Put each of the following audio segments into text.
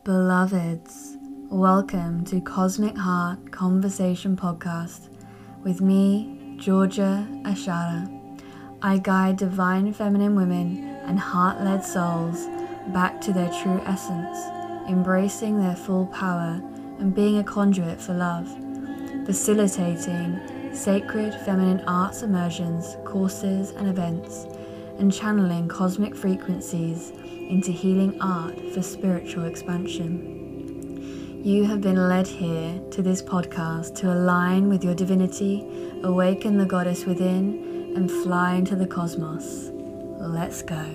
Beloveds, welcome to Cosmic Heart Conversation Podcast with me, Georgia Ashara. I guide divine feminine women and heart-led souls back to their true essence, embracing their full power and being a conduit for love, facilitating sacred feminine arts immersions, courses and events, and channeling cosmic frequencies into healing art for spiritual expansion. You have been led here to this podcast to align with your divinity, awaken the goddess within, and fly into the cosmos. Let's go.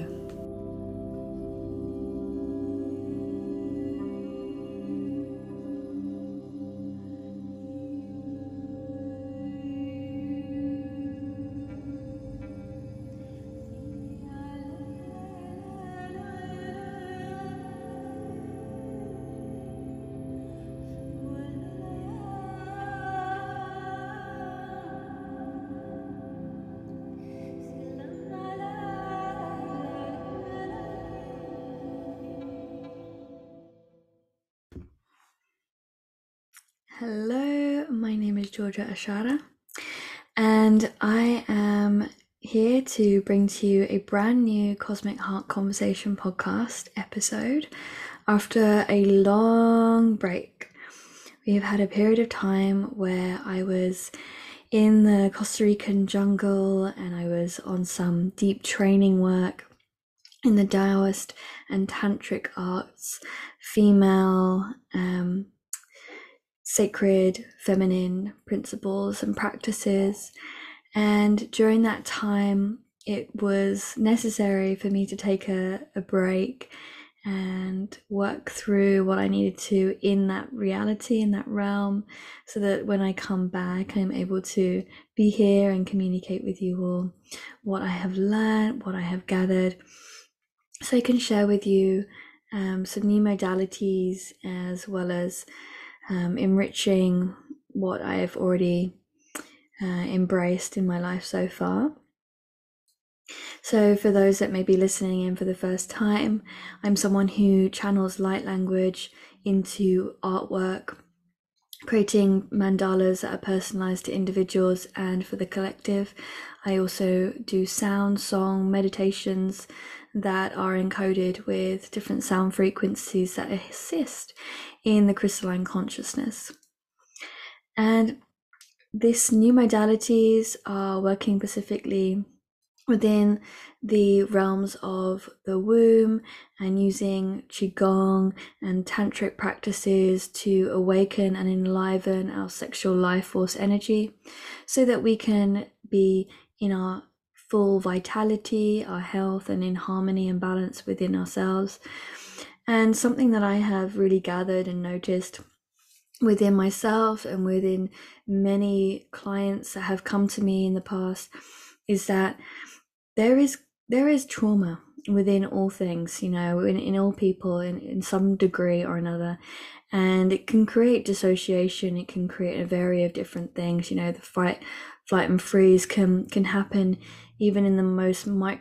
Hello, my name is Georgia Ashara, and I am here to bring to you a brand new Cosmic Heart Conversation podcast episode after a long break. We have had a period of time where I was in the Costa Rican jungle and I was on some deep training work in the Taoist and Tantric arts, female, sacred feminine principles and practices. And during that time, it was necessary for me to take a break and work through what I needed to in that reality, in that realm, so that when I come back, I'm able to be here and communicate with you all what I have learned, what I have gathered, so I can share with you some new modalities as well as enriching what I have already embraced in my life so far. So for those that may be listening in for the first time, I'm someone who channels light language into artwork, creating mandalas that are personalized to individuals and for the collective. I also do sound, song, meditations that are encoded with different sound frequencies that assist in the crystalline consciousness. And these new modalities are working specifically within the realms of the womb and using Qigong and Tantric practices to awaken and enliven our sexual life force energy so that we can be in our full vitality, our health, and in harmony and balance within ourselves. And something that I have really gathered and noticed within myself and within many clients that have come to me in the past is that there is trauma within all things, in all people in some degree or another, and it can create dissociation. It can create a variety of different things. The fight, flight and freeze can happen even in the most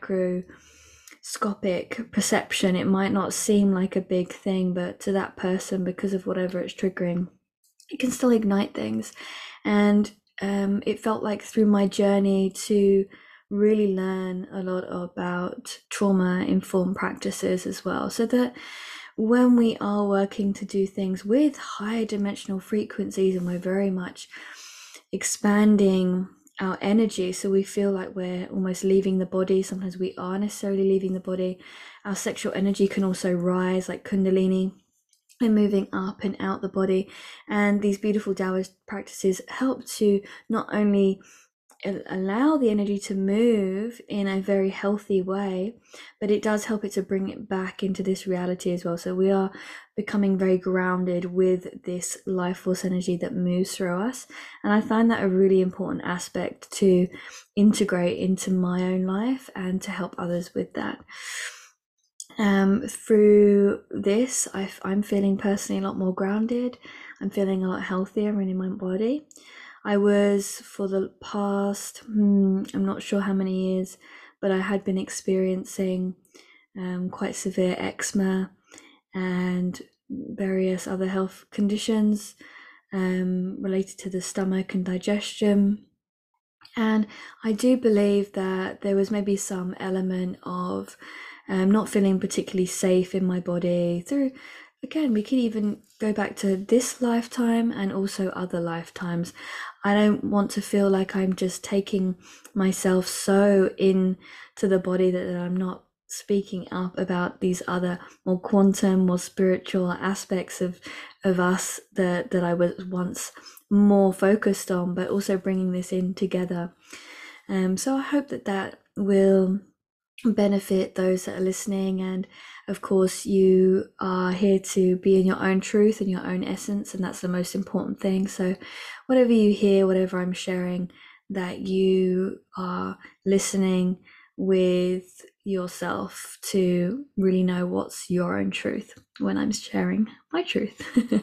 microscopic perception. It might not seem like a big thing, but to that person, because of whatever it's triggering, it can still ignite things. And it felt like through my journey to really learn a lot about trauma-informed practices as well, so that when we are working to do things with higher dimensional frequencies and we're very much expanding our energy, so we feel like we're almost leaving the body. Sometimes we are necessarily leaving the body. Our sexual energy can also rise like Kundalini and moving up and out the body. And these beautiful Taoist practices help to not only allow the energy to move in a very healthy way, but it does help it to bring it back into this reality as well. So we are becoming very grounded with this life force energy that moves through us. And I find that a really important aspect to integrate into my own life and to help others with that. Through this, I'm feeling personally a lot more grounded. I'm feeling a lot healthier in my body. I was, for the past, I'm not sure how many years, but I had been experiencing quite severe eczema and various other health conditions related to the stomach and digestion. And I do believe that there was maybe some element of not feeling particularly safe in my body through, again, we could even go back to this lifetime and also other lifetimes. I don't want to feel like I'm just taking myself so into the body that I'm not speaking up about these other more quantum, more spiritual aspects of us that I was once more focused on, but also bringing this in together. So I hope that will benefit those that are listening. And of course, you are here to be in your own truth and your own essence, and that's the most important thing. So whatever you hear, whatever I'm sharing, that you are listening with yourself to really know what's your own truth when I'm sharing my truth.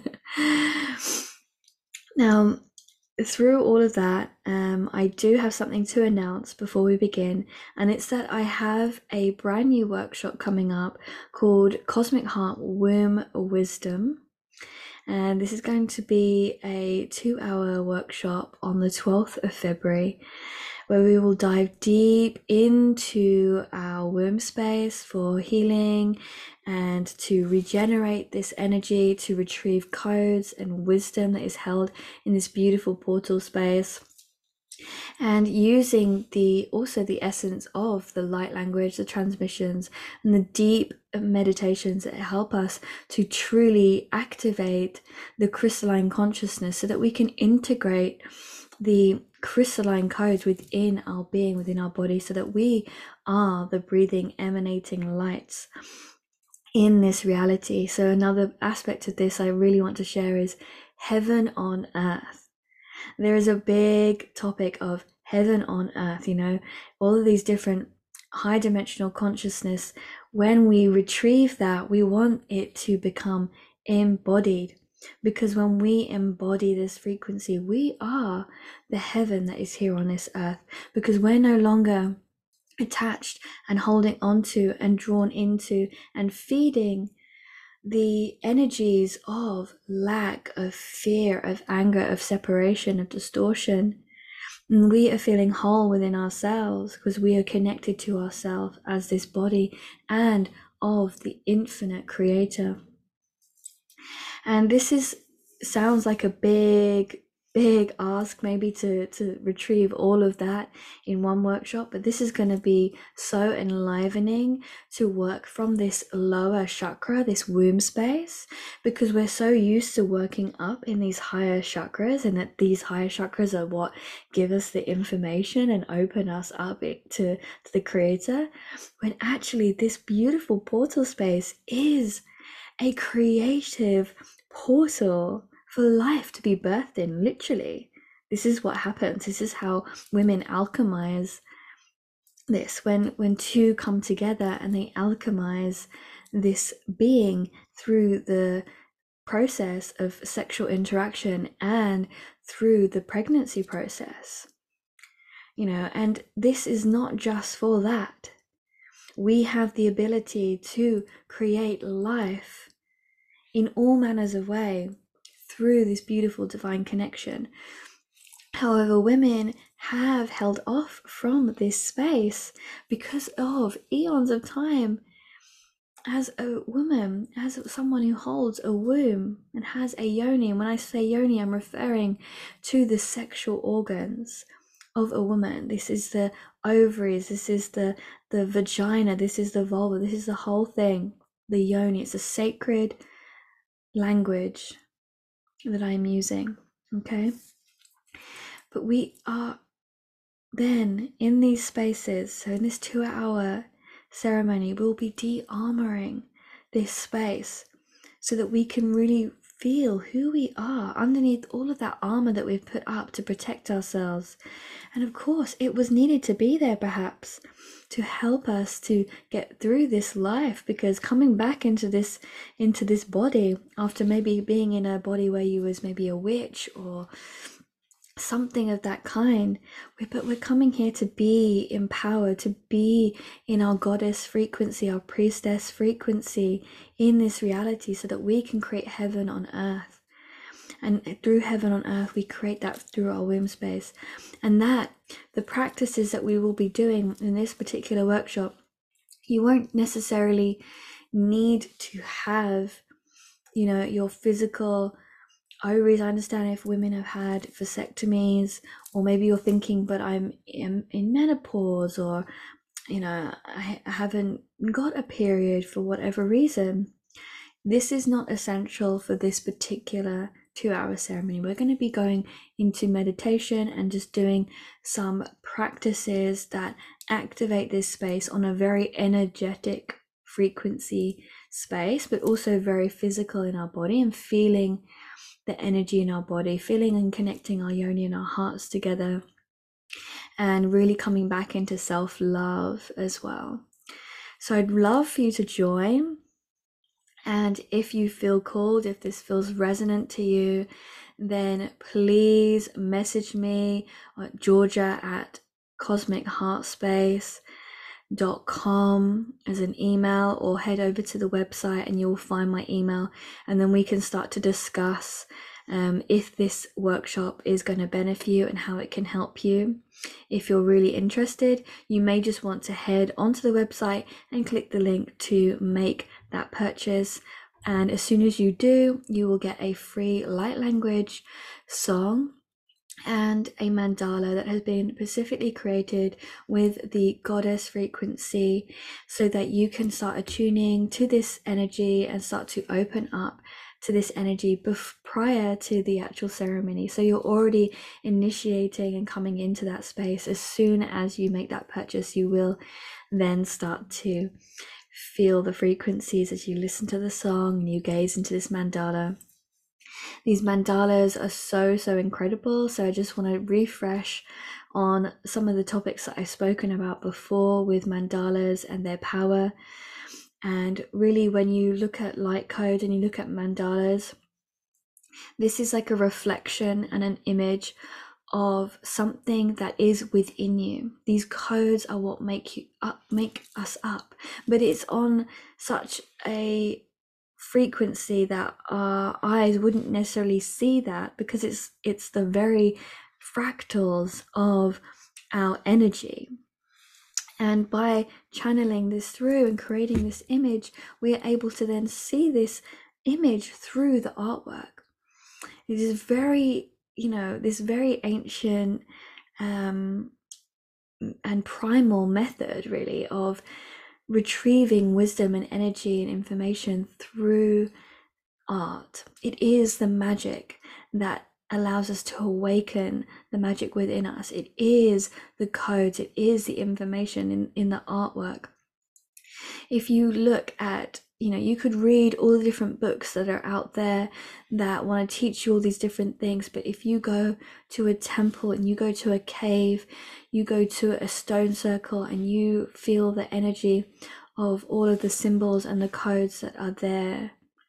Now, through all of that, I do have something to announce before we begin, and it's that I have a brand new workshop coming up called Cosmic Heart Womb Wisdom. And this is going to be a 2-hour workshop on the 12th of February, where we will dive deep into our womb space for healing and to regenerate this energy, to retrieve codes and wisdom that is held in this beautiful portal space. And using also the essence of the light language, the transmissions, and the deep meditations that help us to truly activate the crystalline consciousness so that we can integrate the crystalline codes within our being, within our body, so that we are the breathing, emanating lights in this reality. So another aspect of this I really want to share is heaven on earth. There is a big topic of heaven on earth, all of these different high dimensional consciousness. When we retrieve that, we want it to become embodied, because when we embody this frequency, we are the heaven that is here on this earth, because we're no longer attached and holding onto and drawn into and feeding the energies of lack, of fear, of anger, of separation, of distortion. And we are feeling whole within ourselves because we are connected to ourselves as this body and of the infinite creator. And this sounds like a big ask maybe to retrieve all of that in one workshop, but this is going to be so enlivening to work from this lower chakra, this womb space, because we're so used to working up in these higher chakras, and that these higher chakras are what give us the information and open us up to the creator, when actually this beautiful portal space is a creative portal for life to be birthed in. Literally, this is what happens. This is how women alchemize this, when two come together and they alchemize this being through the process of sexual interaction and through the pregnancy process. And this is not just for that. We have the ability to create life in all manners of way through this beautiful divine connection. However, women have held off from this space because of eons of time. As a woman, as someone who holds a womb and has a yoni, and when I say yoni, I'm referring to the sexual organs of a woman. This is the ovaries, this is the vagina, this is the vulva, this is the whole thing. The yoni, it's a sacred language that I'm using, okay? But we are then in these spaces, so in this 2-hour ceremony, we'll be de-armoring this space so that we can really feel who we are underneath all of that armor that we've put up to protect ourselves. And of course, it was needed to be there perhaps to help us to get through this life, because coming back into this body after maybe being in a body where you was maybe a witch or something of that kind. But we're coming here to be empowered, to be in our goddess frequency, our priestess frequency in this reality, so that we can create heaven on earth. And through heaven on earth, we create that through our womb space. And that the practices that we will be doing in this particular workshop, you won't necessarily need to have, your physical ovaries. I understand if women have had vasectomies, or maybe you're thinking, but I'm in menopause, or I haven't got a period for whatever reason. This is not essential for this particular 2-hour ceremony. We're going to be going into meditation and just doing some practices that activate this space on a very energetic frequency space, but also very physical in our body, and feeling the energy in our body, feeling and connecting our yoni and our hearts together, and really coming back into self-love as well. So I'd love for you to join. And if you feel called, if this feels resonant to you, then please message me, Georgia at cosmicheartspace.com as an email, or head over to the website and you'll find my email, and then we can start to discuss if this workshop is going to benefit you and how it can help you. If you're really interested, you may just want to head onto the website and click the link to make that purchase. And as soon as you do, you will get a free light language song and a mandala that has been specifically created with the goddess frequency, so that you can start attuning to this energy and start to open up to this energy prior to the actual ceremony. So you're already initiating and coming into that space. As soon as you make that purchase, you will then start to feel the frequencies as you listen to the song and you gaze into this mandala. These mandalas are so incredible. So I just want to refresh on some of the topics that I've spoken about before with mandalas and their power. And really, when you look at light code and you look at mandalas, this is like a reflection and an image of something that is within you. These codes are what make us up, but it's on such a frequency that our eyes wouldn't necessarily see that, because it's the very fractals of our energy. And by channeling this through and creating this image, we are able to then see this image through the artwork. It is very, this very ancient and primal method, really, of retrieving wisdom and energy and information through art. It is the magic that allows us to awaken the magic within us. It is the codes, it is the information in the artwork. If you look at, you could read all the different books that are out there that want to teach you all these different things, but if you go to a temple and you go to a cave, you go to a stone circle and you feel the energy of all of the symbols and the codes that are there,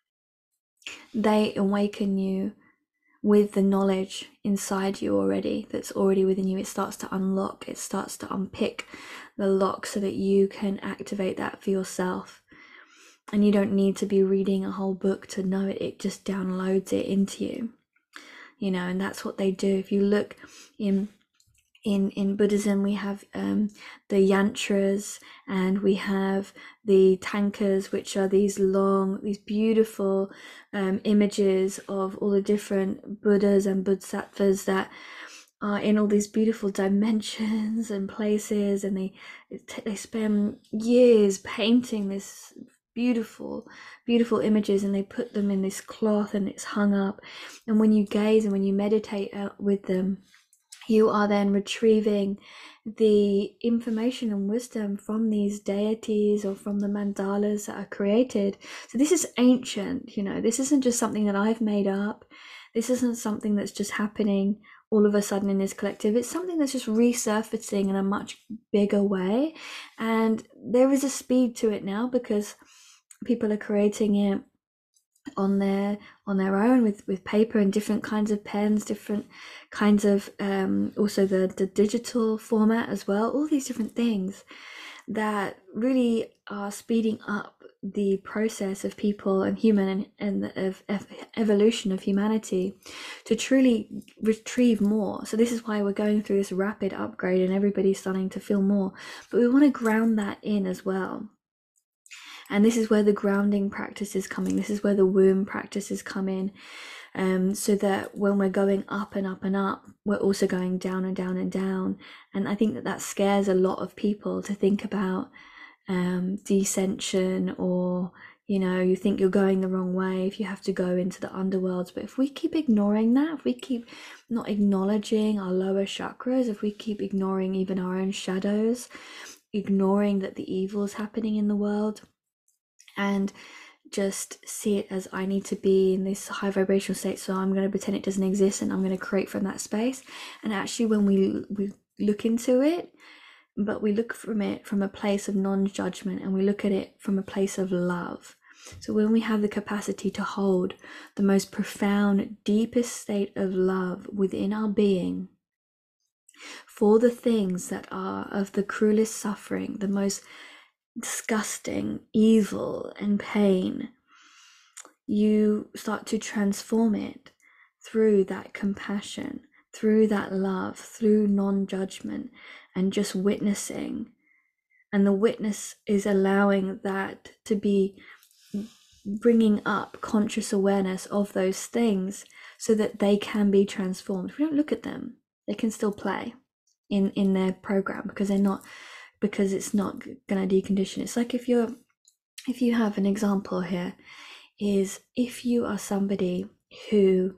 they awaken you with the knowledge inside you already, that's already within you. It starts to unlock, it starts to unpick the lock so that you can activate that for yourself. And you don't need to be reading a whole book to know it. It just downloads it into you, and that's what they do. If you look in Buddhism, we have the yantras, and we have the tankas, which are these beautiful images of all the different Buddhas and Bodhisattvas that are in all these beautiful dimensions and places, and they spend years painting this beautiful images, and they put them in this cloth and it's hung up. And when you gaze and when you meditate with them, you are then retrieving the information and wisdom from these deities or from the mandalas that are created. So this is ancient, this isn't just something that I've made up. This isn't something that's just happening all of a sudden in this collective. It's something that's just resurfacing in a much bigger way. And there is a speed to it now because people are creating it on their own with paper and different kinds of pens, different kinds of also the digital format as well, all these different things that really are speeding up the process of people and human and of evolution of humanity to truly retrieve more. So this is why we're going through this rapid upgrade and everybody's starting to feel more, but we want to ground that in as well. And this is where the grounding practice is coming. This is where the womb practices come in. So that when we're going up and up and up, we're also going down and down and down. And I think that scares a lot of people to think about descension, or you think you're going the wrong way if you have to go into the underworlds. But if we keep ignoring that, if we keep not acknowledging our lower chakras, if we keep ignoring even our own shadows, ignoring that the evil is happening in the world, and just see it as I need to be in this high vibrational state, so I'm going to pretend it doesn't exist and I'm going to create from that space. And actually when we look into it, but we look from it from a place of non-judgment, and we look at it from a place of love. So when we have the capacity to hold the most profound, deepest state of love within our being for the things that are of the cruelest suffering, the most disgusting evil and pain, you start to transform it through that compassion, through that love, through non-judgment, and just witnessing. And the witness is allowing that to be bringing up conscious awareness of those things so that they can be transformed. If we don't look at them, they can still play in their program, because it's not going to decondition. It's like if you have an example here, is if you are somebody who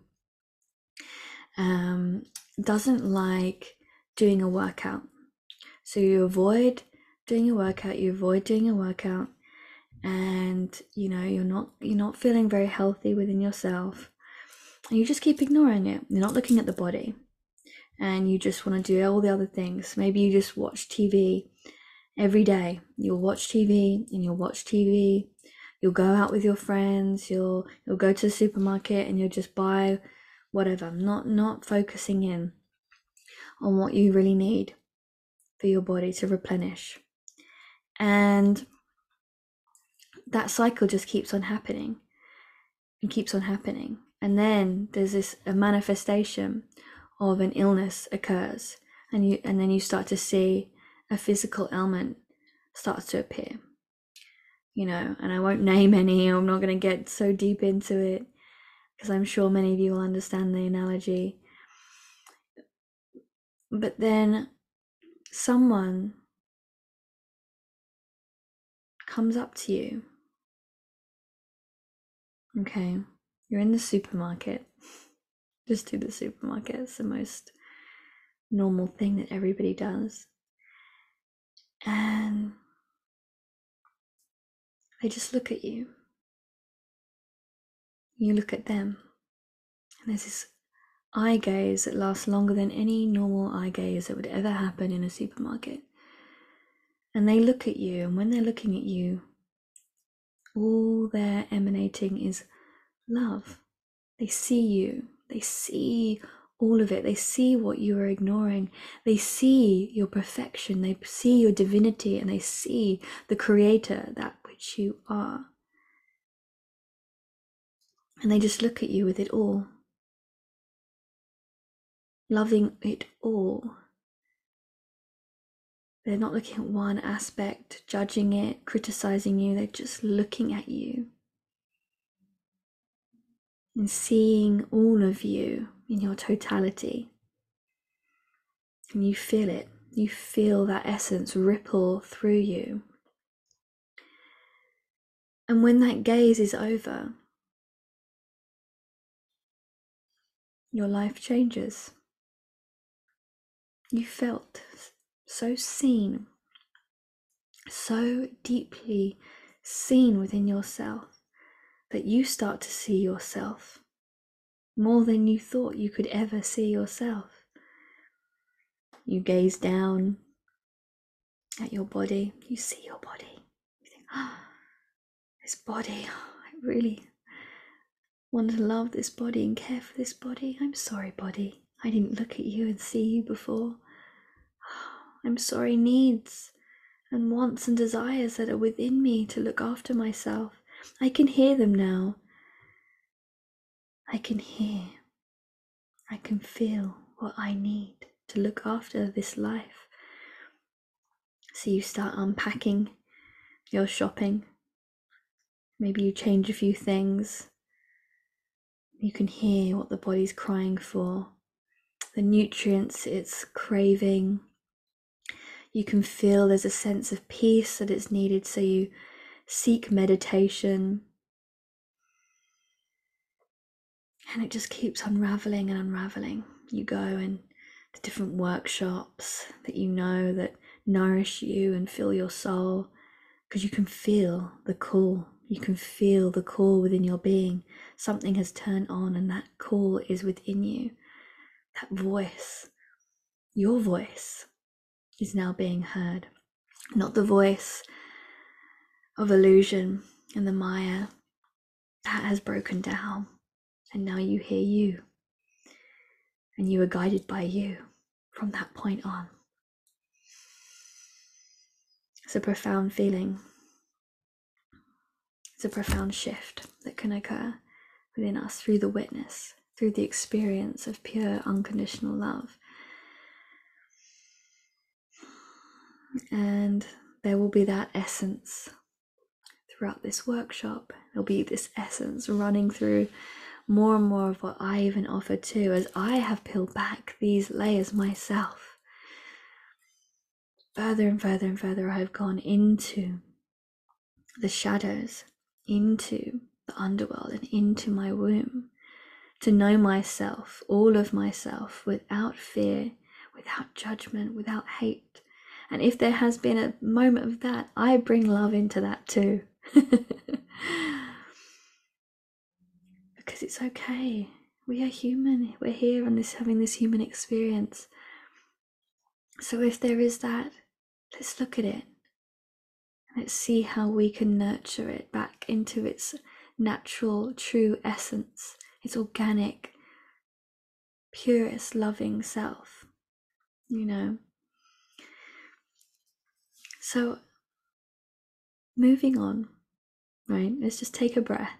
doesn't like doing a workout, so you avoid doing a workout, and you're not feeling very healthy within yourself, and you just keep ignoring it. You're not looking at the body, and you just want to do all the other things. Maybe you just watch TV every day. You'll watch TV and you'll watch TV. You'll go out with your friends. You'll go to the supermarket and you'll just buy whatever, not focusing in on what you really need for your body to replenish. And that cycle just keeps on happening and keeps on happening. And then there's a manifestation of an illness occurs, and then you start to see a physical ailment starts to appear, and I won't name any. I'm not going to get so deep into it, because I'm sure many of you will understand the analogy. But then someone comes up to you. Okay, you're in the supermarket. Just do the supermarket. It's the most normal thing that everybody does. And they just look at you. You look at them. And there's this eye gaze that lasts longer than any normal eye gaze that would ever happen in a supermarket. And they look at you, and when they're looking at you, all they're emanating is love. They see you. They see all of it. They see what you are ignoring. They see your perfection. They see your divinity, and they see the creator, that which you are. And they just look at you with it all, loving it all. They're not looking at one aspect, judging it, criticizing you. They're just looking at you and seeing all of you in your totality. And you feel it. You feel that essence ripple through you. And when that gaze is over, your life changes. You felt so seen, so deeply seen within yourself, that you start to see yourself more than you thought you could ever see yourself. You gaze down at your body. You see your body. You think, this body, want to love this body and care for this body. I'm sorry, body. I didn't look at you and see you before. I'm sorry, needs and wants and desires that are within me to look after myself. I can hear them now. I can hear. I can feel what I need to look after this life. So you start unpacking your shopping. Maybe you change a few things. You can hear what the body's crying for, the nutrients it's craving. You can feel there's a sense of peace that it's needed, so you seek meditation. And it just keeps unraveling and unraveling. You go in the different workshops that you know that nourish you and fill your soul, because you can feel the call. You can feel the call within your being. Something has turned on, and that call is within you. That voice, your voice, is now being heard. Not the voice of illusion and the Maya. That has broken down, and now you hear you. And you are guided by you from that point on. It's a profound feeling. It's a profound shift that can occur within us through the witness, through the experience of pure unconditional love. And there will be that essence throughout this workshop. There'll be this essence running through more and more of what I even offer too, as I have peeled back these layers myself. Further and further and further I have gone into the shadows, into the underworld and into my womb, to know myself, all of myself, without fear, without judgment, without hate. And if there has been a moment of that, I bring love into that too. Because it's okay. We are human. We're here on this, having this human experience. So if there is that, let's look at it. Let's see how we can nurture it back into its natural, true essence, its organic, purest, loving self, So, moving on, right? Let's just take a breath.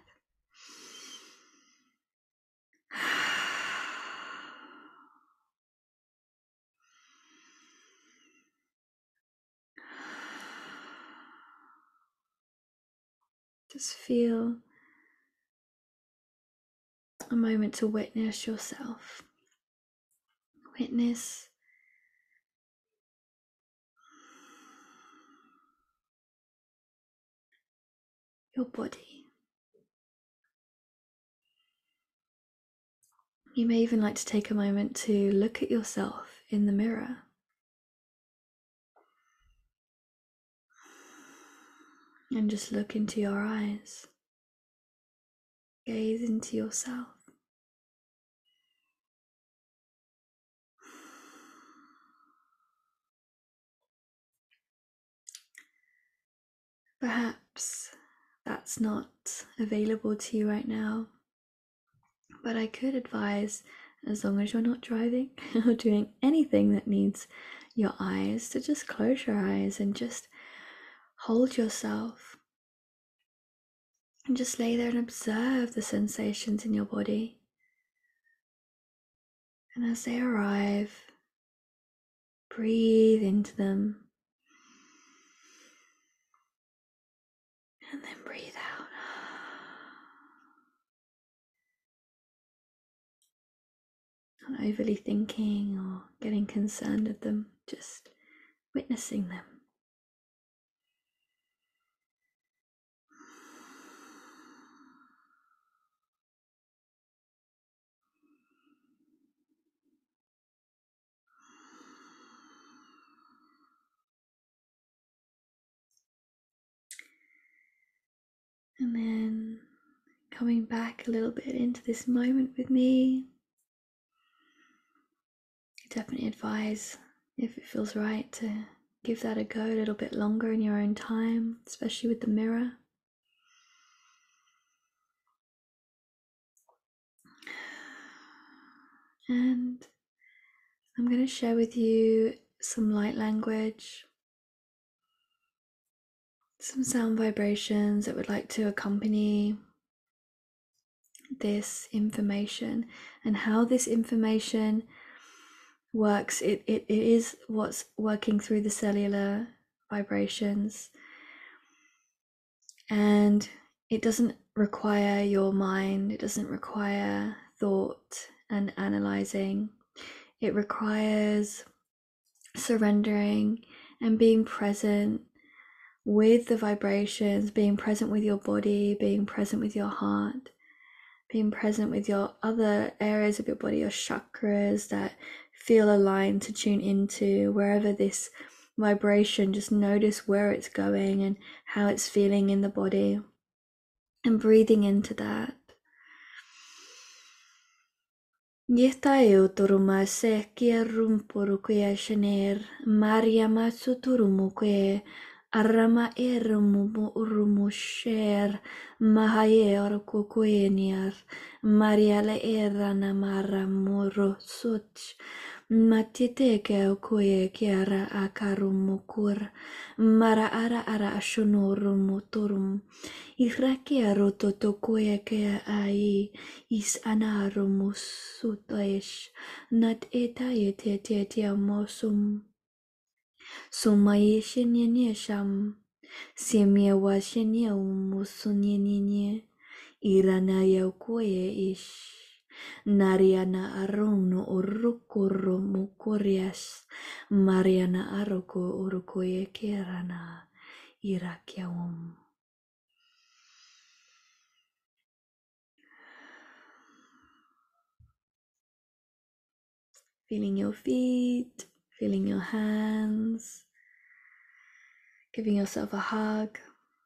Just feel a moment to witness yourself. Witness your body. You may even like to take a moment to look at yourself in the mirror. And just look into your eyes. Gaze into yourself. Perhaps that's not available to you right now, but I could advise, as long as you're not driving or doing anything that needs your eyes, to just close your eyes and just hold yourself and just lay there and observe the sensations in your body. And as they arrive, breathe into them and then breathe out. Not overly thinking or getting concerned with them, just witnessing them. And then coming back a little bit into this moment with me. I definitely advise, if it feels right, to give that a go a little bit longer in your own time, especially with the mirror. And I'm going to share with you some light language, some sound vibrations that would like to accompany this information, and how this information works. It is what's working through the cellular vibrations, and it doesn't require your mind, it doesn't require thought and analyzing. It requires surrendering and being present with the vibrations, being present with your body, being present with your heart, being present with your other areas of your body, your chakras that feel aligned to tune into. Wherever this vibration, just notice where it's going and how it's feeling in the body, and breathing into that. Yetayo turuma se kia rumpuru kia shaner, Maria matsu turumu kwe, Arama erumu urumu sher, Mahaye orko kweniar, Maria le erana mara moro such, Matite ke okoye kiara akarumukur, Mara ara ashonorumu turum, Irakia rototo koye ke ai, Is anarumus sutaish, Nat etayete mosum. Sumai shenye sham, Semia wa shenye umusunye, Irana ya koye ish. Nariana arono orukoro mukorias, Mariana aroko urukoye kerana, Irakiawum. Feeling your feet, feeling your hands, giving yourself a hug.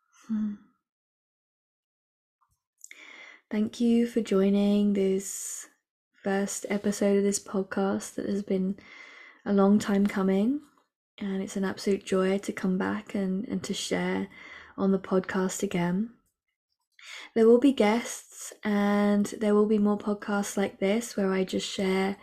Thank you for joining this first episode of this podcast that has been a long time coming, and it's an absolute joy to come back and to share on the podcast again. There will be guests, and there will be more podcasts like this where I just share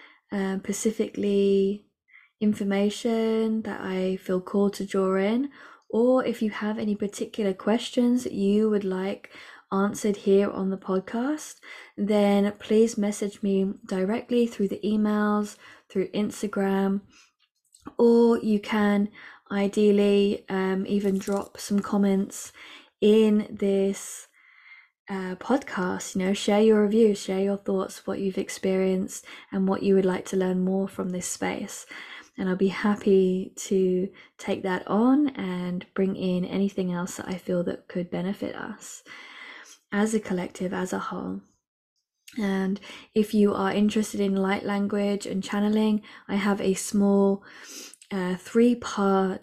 specifically information that I feel called to draw in, or if you have any particular questions that you would like answered here on the podcast, then please message me directly through the emails, through Instagram, or you can ideally even drop some comments in this podcast. Share your reviews, share your thoughts, what you've experienced and what you would like to learn more from this space, and I'll be happy to take that on and bring in anything else that I feel that could benefit us as a collective, as a whole. And if you are interested in light language and channeling, I have a small 3-part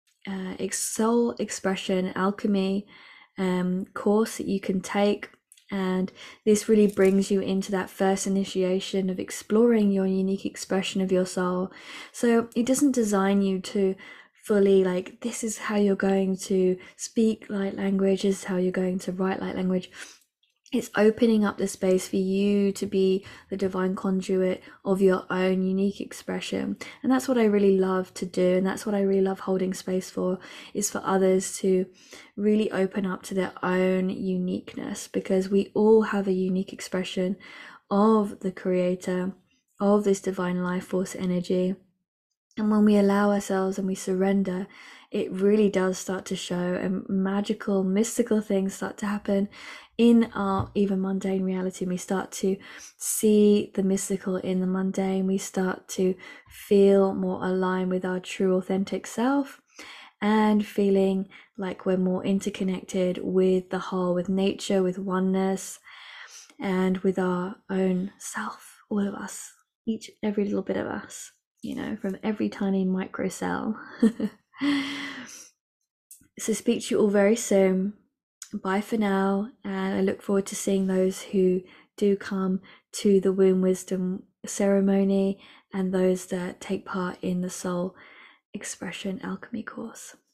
soul expression alchemy course that you can take, and this really brings you into that first initiation of exploring your unique expression of your soul. So it doesn't design you to fully like, this is how you're going to speak light language, this is how you're going to write light language. It's opening up the space for you to be the divine conduit of your own unique expression. And that's what I really love to do. And that's what I really love holding space for, is for others to really open up to their own uniqueness, because we all have a unique expression of the creator, of this divine life force energy. And when we allow ourselves and we surrender, it really does start to show, and magical, mystical things start to happen in our even mundane reality. We start to see the mystical in the mundane. We start to feel more aligned with our true authentic self, and feeling like we're more interconnected with the whole, with nature, with oneness, and with our own self, all of us, every little bit of us, from every tiny micro cell. So speak to you all very soon. Bye for now, and I look forward to seeing those who do come to the Womb Wisdom ceremony and those that take part in the Soul Expression Alchemy course.